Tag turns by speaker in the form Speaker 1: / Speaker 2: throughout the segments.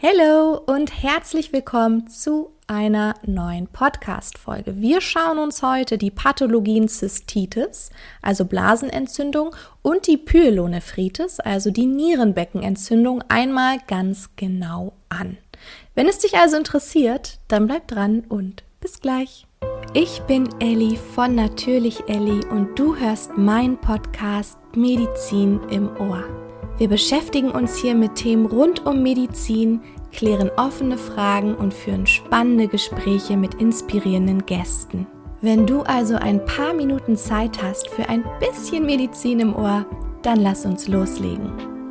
Speaker 1: Hallo und herzlich willkommen zu einer neuen Podcast-Folge. Wir schauen uns heute die Pathologien Zystitis, also Blasenentzündung, und die Pyelonephritis, also die Nierenbeckenentzündung, einmal ganz genau an. Wenn es dich also interessiert, dann bleib dran und bis gleich. Ich bin Elli von Natürlich Elli und du hörst meinen Podcast Medizin im Ohr. Wir beschäftigen uns hier mit Themen rund um Medizin, klären offene Fragen und führen spannende Gespräche mit inspirierenden Gästen. Wenn du also ein paar Minuten Zeit hast für ein bisschen Medizin im Ohr, dann lass uns loslegen.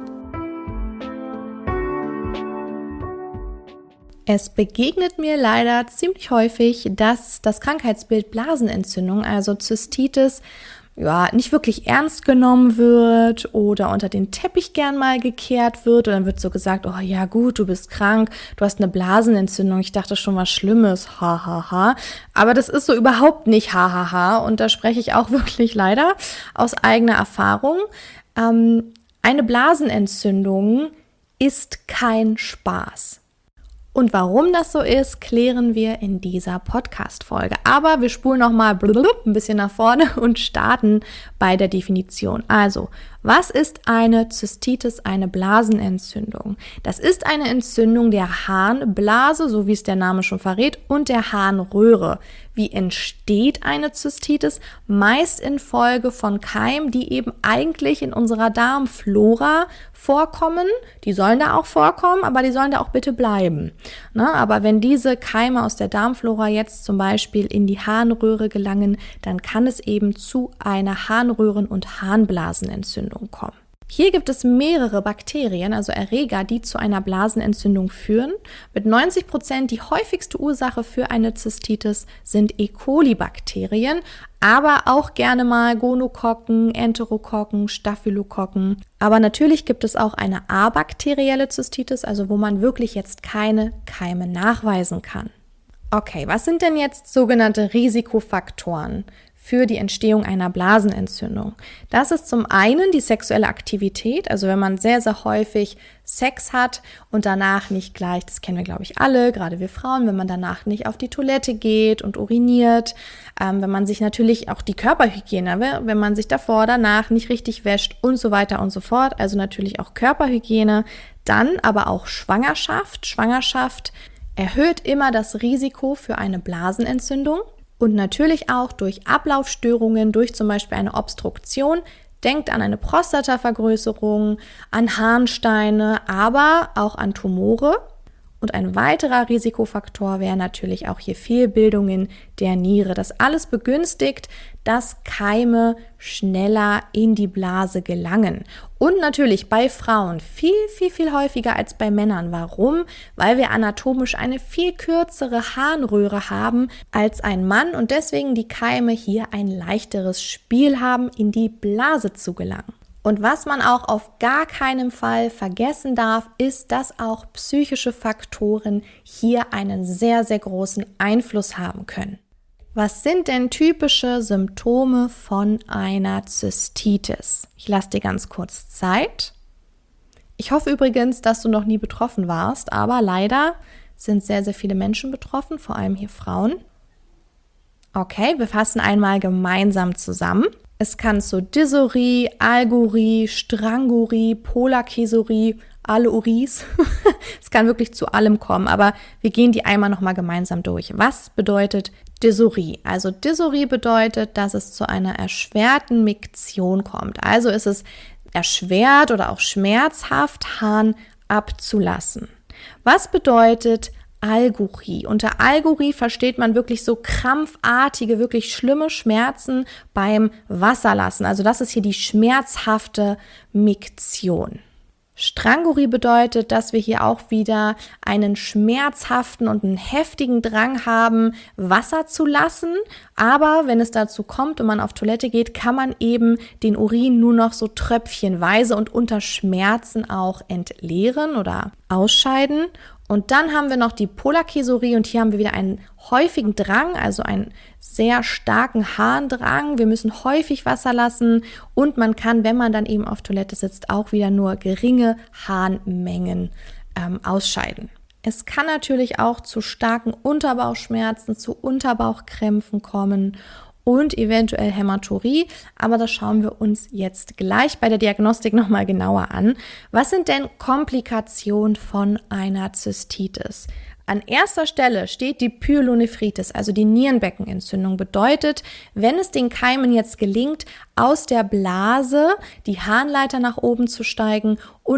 Speaker 1: Es begegnet mir leider ziemlich häufig, dass das Krankheitsbild Blasenentzündung, also Zystitis, nicht wirklich ernst genommen wird oder unter den Teppich gern mal gekehrt wird. Und dann wird so gesagt, oh ja gut, du bist krank, du hast eine Blasenentzündung. Ich dachte schon was Schlimmes, hahaha. Aber das ist so überhaupt nicht hahaha. Und da spreche ich auch wirklich leider aus eigener Erfahrung. Eine Blasenentzündung ist kein Spaß. Und warum das so ist, klären wir in dieser Podcast-Folge. Aber wir spulen nochmal ein bisschen nach vorne und starten bei der Definition. Also, was ist eine Zystitis, eine Blasenentzündung? Das ist eine Entzündung der Harnblase, so wie es der Name schon verrät, und der Harnröhre. Wie entsteht eine Zystitis? Meist infolge von Keimen, die eben eigentlich in unserer Darmflora vorkommen. Die sollen da auch vorkommen, aber die sollen da auch bitte bleiben. Aber wenn diese Keime aus der Darmflora jetzt zum Beispiel in die Harnröhre gelangen, dann kann es eben zu einer Harnröhren- und Harnblasenentzündung kommen. Hier gibt es mehrere Bakterien, also Erreger, die zu einer Blasenentzündung führen. Mit 90% die häufigste Ursache für eine Zystitis sind E. coli-Bakterien, aber auch gerne mal Gonokokken, Enterokokken, Staphylokokken. Aber natürlich gibt es auch eine abakterielle Zystitis, also wo man wirklich jetzt keine Keime nachweisen kann. Okay, was sind denn jetzt sogenannte Risikofaktoren für die Entstehung einer Blasenentzündung? Das ist zum einen die sexuelle Aktivität, also wenn man sehr, sehr häufig Sex hat und danach nicht gleich, das kennen wir glaube ich alle, gerade wir Frauen, wenn man danach nicht auf die Toilette geht und uriniert, wenn man sich natürlich auch die Körperhygiene, wenn man sich davor, danach nicht richtig wäscht und so weiter und so fort, also natürlich auch Körperhygiene, dann aber auch Schwangerschaft. Schwangerschaft erhöht immer das Risiko für eine Blasenentzündung. Und natürlich auch durch Ablaufstörungen, durch zum Beispiel eine Obstruktion. Denkt an eine Prostatavergrößerung, an Harnsteine, aber auch an Tumore. Und ein weiterer Risikofaktor wäre natürlich auch hier Fehlbildungen der Niere. Das alles begünstigt, dass Keime schneller in die Blase gelangen. Und natürlich bei Frauen viel, viel, viel häufiger als bei Männern. Warum? Weil wir anatomisch eine viel kürzere Harnröhre haben als ein Mann und deswegen die Keime hier ein leichteres Spiel haben, in die Blase zu gelangen. Und was man auch auf gar keinen Fall vergessen darf, ist, dass auch psychische Faktoren hier einen sehr, sehr großen Einfluss haben können. Was sind denn typische Symptome von einer Zystitis? Ich lasse dir ganz kurz Zeit. Ich hoffe übrigens, dass du noch nie betroffen warst, aber leider sind sehr, sehr viele Menschen betroffen, vor allem hier Frauen. Okay, wir fassen einmal gemeinsam zusammen. Es kann zu Dysurie, Algurie, Strangurie, Polakäsurie, alle Uries. Es kann wirklich zu allem kommen, aber wir gehen die einmal nochmal gemeinsam durch. Was bedeutet Dysurie? Also Dysurie bedeutet, dass es zu einer erschwerten Miktion kommt. Also ist es erschwert oder auch schmerzhaft, Harn abzulassen. Was bedeutet Algurie? Unter Algurie versteht man wirklich so krampfartige, wirklich schlimme Schmerzen beim Wasserlassen. Also das ist hier die schmerzhafte Miktion. Strangurie bedeutet, dass wir hier auch wieder einen schmerzhaften und einen heftigen Drang haben, Wasser zu lassen. Aber wenn es dazu kommt und man auf Toilette geht, kann man eben den Urin nur noch so tröpfchenweise und unter Schmerzen auch entleeren oder ausscheiden. Und dann haben wir noch die Polakäsurie und hier haben wir wieder einen häufigen Drang, also einen sehr starken Harndrang. Wir müssen häufig Wasser lassen und man kann, wenn man dann eben auf Toilette sitzt, auch wieder nur geringe Harnmengen ausscheiden. Es kann natürlich auch zu starken Unterbauchschmerzen, zu Unterbauchkrämpfen kommen und eventuell Hämaturie, aber das schauen wir uns jetzt gleich bei der Diagnostik nochmal genauer an. Was sind denn Komplikationen von einer Zystitis? An erster Stelle steht die Pyelonephritis, also die Nierenbeckenentzündung. Bedeutet, wenn es den Keimen jetzt gelingt, aus der Blase die Harnleiter nach oben zu steigen,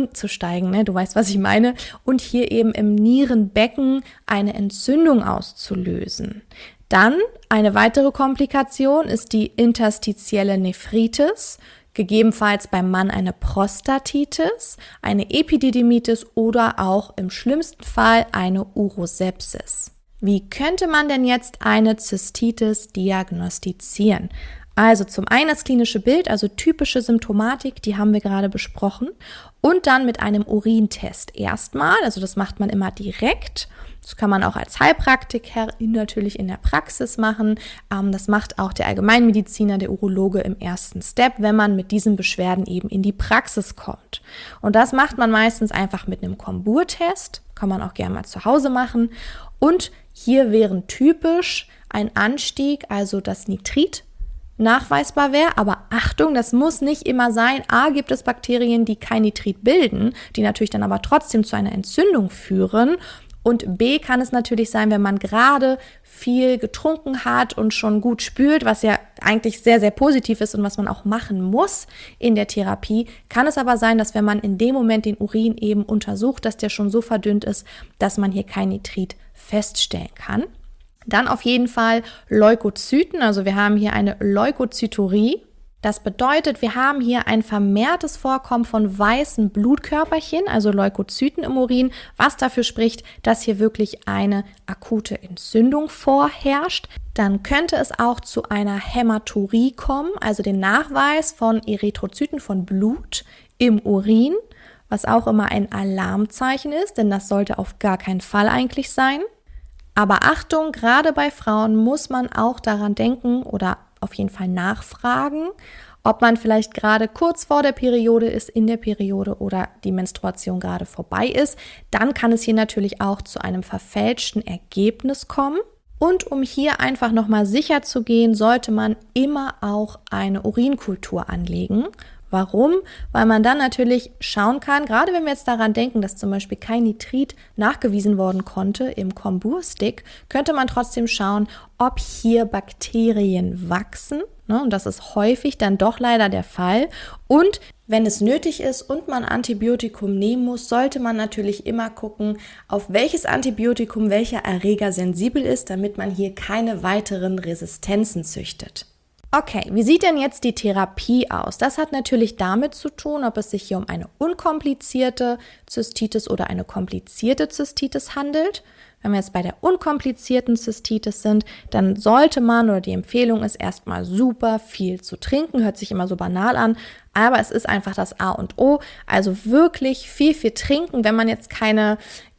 Speaker 1: du weißt, was ich meine, und hier eben im Nierenbecken eine Entzündung auszulösen. Dann eine weitere Komplikation ist die interstitielle Nephritis, gegebenenfalls beim Mann eine Prostatitis, eine Epididymitis oder auch im schlimmsten Fall eine Urosepsis. Wie könnte man denn jetzt eine Zystitis diagnostizieren? Also zum einen das klinische Bild, also typische Symptomatik, die haben wir gerade besprochen, und dann mit einem Urintest erstmal, also das macht man immer direkt. Das kann man auch als Heilpraktiker natürlich in der Praxis machen. Das macht auch der Allgemeinmediziner, der Urologe im ersten Step, wenn man mit diesen Beschwerden eben in die Praxis kommt. Und das macht man meistens einfach mit einem Komburtest, kann man auch gerne mal zu Hause machen. Und hier wären typisch ein Anstieg, also das Nitrit, nachweisbar wäre, aber Achtung, das muss nicht immer sein. A, gibt es Bakterien, die kein Nitrit bilden, die natürlich dann aber trotzdem zu einer Entzündung führen. Und B, kann es natürlich sein, wenn man gerade viel getrunken hat und schon gut spült, was ja eigentlich sehr, sehr positiv ist und was man auch machen muss in der Therapie, kann es aber sein, dass wenn man in dem Moment den Urin eben untersucht, dass der schon so verdünnt ist, dass man hier kein Nitrit feststellen kann. Dann auf jeden Fall Leukozyten, also wir haben hier eine Leukozyturie. Das bedeutet, wir haben hier ein vermehrtes Vorkommen von weißen Blutkörperchen, also Leukozyten im Urin, was dafür spricht, dass hier wirklich eine akute Entzündung vorherrscht. Dann könnte es auch zu einer Hämaturie kommen, also den Nachweis von Erythrozyten, von Blut im Urin, was auch immer ein Alarmzeichen ist, denn das sollte auf gar keinen Fall eigentlich sein. Aber Achtung, gerade bei Frauen muss man auch daran denken oder auf jeden Fall nachfragen, ob man vielleicht gerade kurz vor der Periode ist, in der Periode oder die Menstruation gerade vorbei ist. Dann kann es hier natürlich auch zu einem verfälschten Ergebnis kommen. Und um hier einfach nochmal sicher zu gehen, sollte man immer auch eine Urinkultur anlegen. Warum? Weil man dann natürlich schauen kann, gerade wenn wir jetzt daran denken, dass zum Beispiel kein Nitrit nachgewiesen worden konnte im Komburstick, könnte man trotzdem schauen, ob hier Bakterien wachsen. Und das ist häufig dann doch leider der Fall. Und wenn es nötig ist und man Antibiotikum nehmen muss, sollte man natürlich immer gucken, auf welches Antibiotikum welcher Erreger sensibel ist, damit man hier keine weiteren Resistenzen züchtet. Okay, wie sieht denn jetzt die Therapie aus? Das hat natürlich damit zu tun, ob es sich hier um eine unkomplizierte Zystitis oder eine komplizierte Zystitis handelt. Wenn wir jetzt bei der unkomplizierten Zystitis sind, dann sollte man, oder die Empfehlung ist erstmal super viel zu trinken, hört sich immer so banal an, aber es ist einfach das A und O, also wirklich viel trinken. Wenn man jetzt keine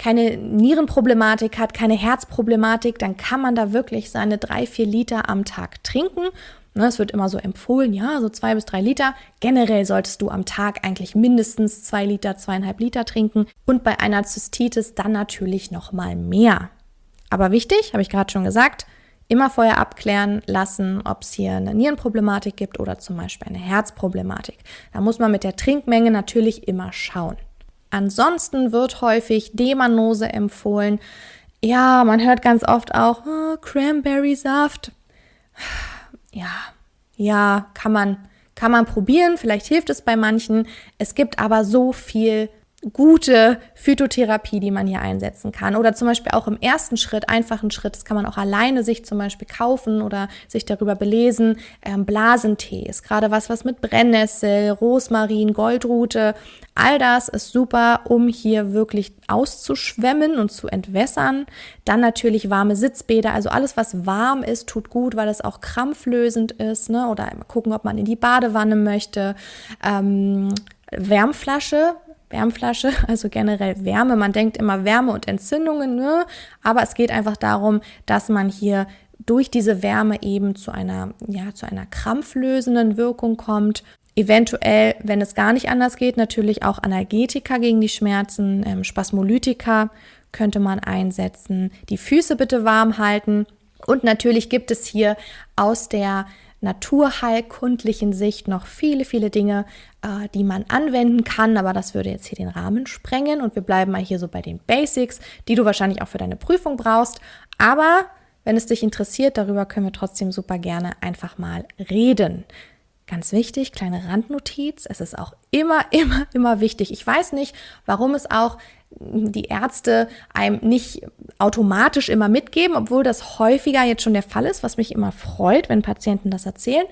Speaker 1: Nierenproblematik hat, keine Herzproblematik, dann kann man da wirklich seine 3-4 Liter am Tag trinken. Es wird immer so empfohlen, ja, so 2 bis 3 Liter. Generell solltest du am Tag eigentlich mindestens 2 Liter, 2,5 Liter trinken und bei einer Zystitis dann natürlich nochmal mehr. Aber wichtig, habe ich gerade schon gesagt, immer vorher abklären lassen, ob es hier eine Nierenproblematik gibt oder zum Beispiel eine Herzproblematik. Da muss man mit der Trinkmenge natürlich immer schauen. Ansonsten wird häufig Demanose empfohlen. Ja, man hört ganz oft auch Cranberry-Saft. Ja, kann man probieren, vielleicht hilft es bei manchen. Es gibt aber so viel gute Phytotherapie, die man hier einsetzen kann. Oder zum Beispiel auch im ersten Schritt, einfachen Schritt, das kann man auch alleine sich zum Beispiel kaufen oder sich darüber belesen. Blasentee ist gerade was mit Brennnessel, Rosmarin, Goldrute. All das ist super, um hier wirklich auszuschwemmen und zu entwässern. Dann natürlich warme Sitzbäder, also alles, was warm ist, tut gut, weil es auch krampflösend ist, ne? Oder mal gucken, ob man in die Badewanne möchte. Wärmflasche, also generell Wärme. Man denkt immer Wärme und Entzündungen, ne? Aber es geht einfach darum, dass man hier durch diese Wärme eben zu einer krampflösenden Wirkung kommt. Eventuell, wenn es gar nicht anders geht, natürlich auch Analgetika gegen die Schmerzen, Spasmolytika könnte man einsetzen. Die Füße bitte warm halten. Und natürlich gibt es hier aus der naturheilkundlichen Sicht noch viele, viele Dinge, die man anwenden kann, aber das würde jetzt hier den Rahmen sprengen und wir bleiben mal hier so bei den Basics, die du wahrscheinlich auch für deine Prüfung brauchst, aber wenn es dich interessiert, darüber können wir trotzdem super gerne einfach mal reden. Ganz wichtig, kleine Randnotiz, es ist auch immer wichtig. Ich weiß nicht, warum es auch die Ärzte einem nicht automatisch immer mitgeben, obwohl das häufiger jetzt schon der Fall ist, was mich immer freut, wenn Patienten das erzählen.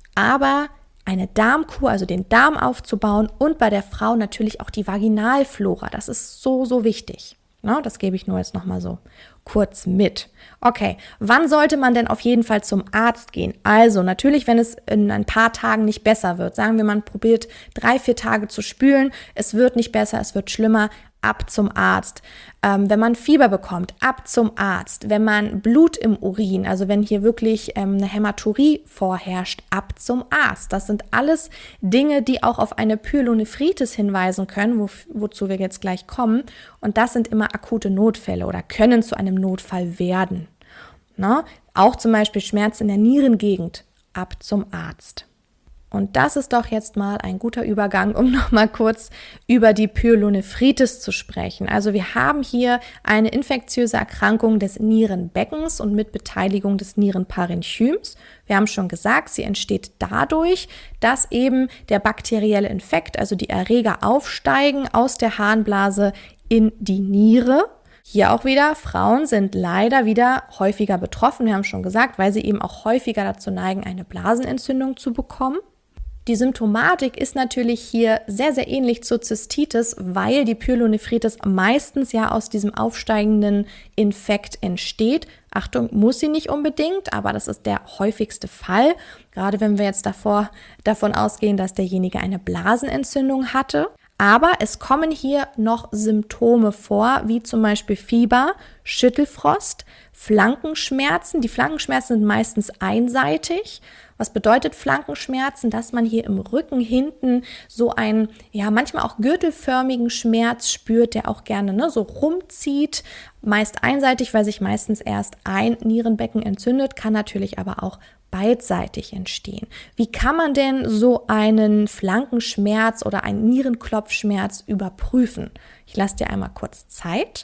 Speaker 1: Aber eine Darmkur, also den Darm aufzubauen und bei der Frau natürlich auch die Vaginalflora, das ist so wichtig. Ne, das gebe ich nur jetzt nochmal so kurz mit. Okay, wann sollte man denn auf jeden Fall zum Arzt gehen? Also natürlich, wenn es in ein paar Tagen nicht besser wird. Sagen wir, man probiert 3-4 Tage zu spülen, es wird nicht besser, es wird schlimmer, ab zum Arzt. Wenn man Fieber bekommt, ab zum Arzt. Wenn man Blut im Urin, also wenn hier wirklich eine Hämaturie vorherrscht, ab zum Arzt. Das sind alles Dinge, die auch auf eine Pyelonephritis hinweisen können, wozu wir jetzt gleich kommen. Und das sind immer akute Notfälle oder können zu einem Notfall werden. Ne? Auch zum Beispiel Schmerz in der Nierengegend, ab zum Arzt. Und das ist doch jetzt mal ein guter Übergang, um nochmal kurz über die Pyelonephritis zu sprechen. Also wir haben hier eine infektiöse Erkrankung des Nierenbeckens und mit Beteiligung des Nierenparenchyms. Wir haben schon gesagt, sie entsteht dadurch, dass eben der bakterielle Infekt, also die Erreger aufsteigen aus der Harnblase in die Niere. Hier auch wieder, Frauen sind leider wieder häufiger betroffen, wir haben schon gesagt, weil sie eben auch häufiger dazu neigen, eine Blasenentzündung zu bekommen. Die Symptomatik ist natürlich hier sehr ähnlich zur Zystitis, weil die Pyelonephritis meistens ja aus diesem aufsteigenden Infekt entsteht. Achtung, muss sie nicht unbedingt, aber das ist der häufigste Fall. Gerade wenn wir jetzt davon ausgehen, dass derjenige eine Blasenentzündung hatte. Aber es kommen hier noch Symptome vor, wie zum Beispiel Fieber, Schüttelfrost, Flankenschmerzen. Die Flankenschmerzen sind meistens einseitig. Was bedeutet Flankenschmerzen? Dass man hier im Rücken hinten so einen, ja manchmal auch gürtelförmigen Schmerz spürt, der auch gerne so rumzieht. Meist einseitig, weil sich meistens erst ein Nierenbecken entzündet, kann natürlich aber auch beidseitig entstehen. Wie kann man denn so einen Flankenschmerz oder einen Nierenklopfschmerz überprüfen? Ich lasse dir einmal kurz Zeit.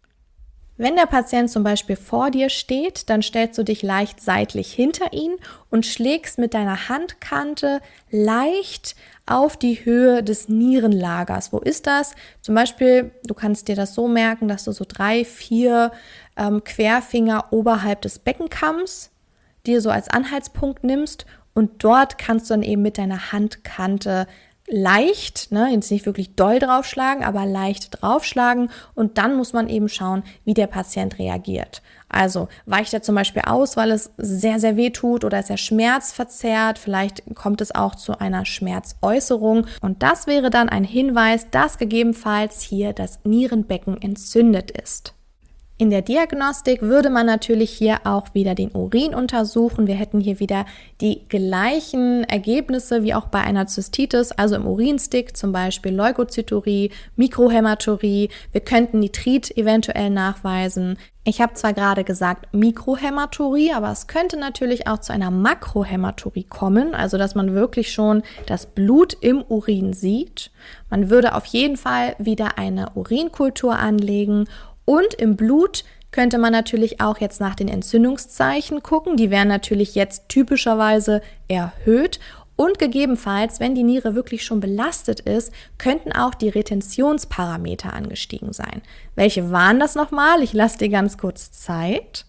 Speaker 1: Wenn der Patient zum Beispiel vor dir steht, dann stellst du dich leicht seitlich hinter ihn und schlägst mit deiner Handkante leicht auf die Höhe des Nierenlagers. Wo ist das? Zum Beispiel, du kannst dir das so merken, dass du so 3-4 Querfinger oberhalb des Beckenkamms dir so als Anhaltspunkt nimmst und dort kannst du dann eben mit deiner Handkante leicht, jetzt nicht wirklich doll draufschlagen, aber leicht draufschlagen und dann muss man eben schauen, wie der Patient reagiert. Also weicht er zum Beispiel aus, weil es sehr weh tut oder ist er schmerzverzerrt, vielleicht kommt es auch zu einer Schmerzäußerung und das wäre dann ein Hinweis, dass gegebenenfalls hier das Nierenbecken entzündet ist. In der Diagnostik würde man natürlich hier auch wieder den Urin untersuchen. Wir hätten hier wieder die gleichen Ergebnisse wie auch bei einer Zystitis, also im Urinstick zum Beispiel Leukozyturie, Mikrohämaturie. Wir könnten Nitrit eventuell nachweisen. Ich habe zwar gerade gesagt Mikrohämaturie, aber es könnte natürlich auch zu einer Makrohämaturie kommen, also dass man wirklich schon das Blut im Urin sieht. Man würde auf jeden Fall wieder eine Urinkultur anlegen. Und im Blut könnte man natürlich auch jetzt nach den Entzündungszeichen gucken. Die wären natürlich jetzt typischerweise erhöht. Und gegebenenfalls, wenn die Niere wirklich schon belastet ist, könnten auch die Retentionsparameter angestiegen sein. Welche waren das nochmal? Ich lasse dir ganz kurz Zeit.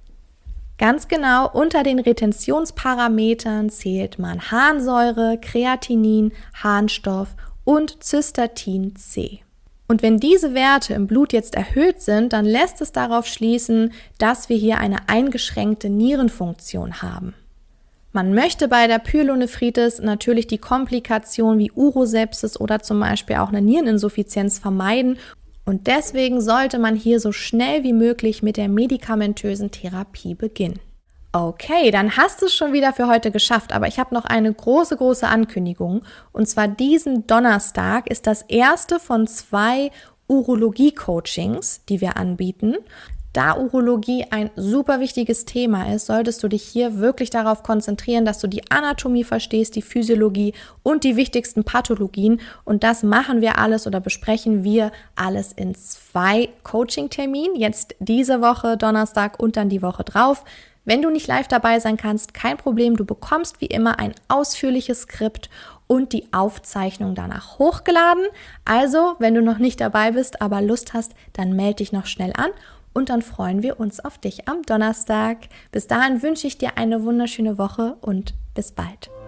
Speaker 1: Ganz genau, unter den Retentionsparametern zählt man Harnsäure, Kreatinin, Harnstoff und Cystatin C. Und wenn diese Werte im Blut jetzt erhöht sind, dann lässt es darauf schließen, dass wir hier eine eingeschränkte Nierenfunktion haben. Man möchte bei der Pyelonephritis natürlich die Komplikationen wie Urosepsis oder zum Beispiel auch eine Niereninsuffizienz vermeiden und deswegen sollte man hier so schnell wie möglich mit der medikamentösen Therapie beginnen. Okay, dann hast du es schon wieder für heute geschafft, aber ich habe noch eine große Ankündigung. Und zwar diesen Donnerstag ist das erste von 2 Urologie-Coachings, die wir anbieten. Da Urologie ein super wichtiges Thema ist, solltest du dich hier wirklich darauf konzentrieren, dass du die Anatomie verstehst, die Physiologie und die wichtigsten Pathologien. Und das machen wir alles oder besprechen wir alles in 2 Coaching-Terminen. Jetzt diese Woche Donnerstag und dann die Woche drauf. Wenn du nicht live dabei sein kannst, kein Problem. Du bekommst wie immer ein ausführliches Skript und die Aufzeichnung danach hochgeladen. Also, wenn du noch nicht dabei bist, aber Lust hast, dann melde dich noch schnell an. Und dann freuen wir uns auf dich am Donnerstag. Bis dahin wünsche ich dir eine wunderschöne Woche und bis bald.